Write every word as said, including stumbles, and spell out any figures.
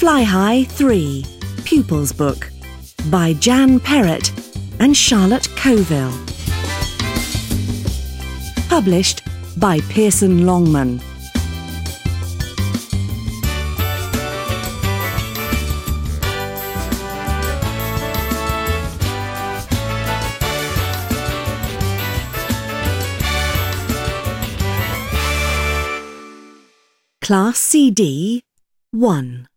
Fly High three, Pupils Book by Jan Perrott and Charlotte Coville. Published by Pearson Longman. Class C D one.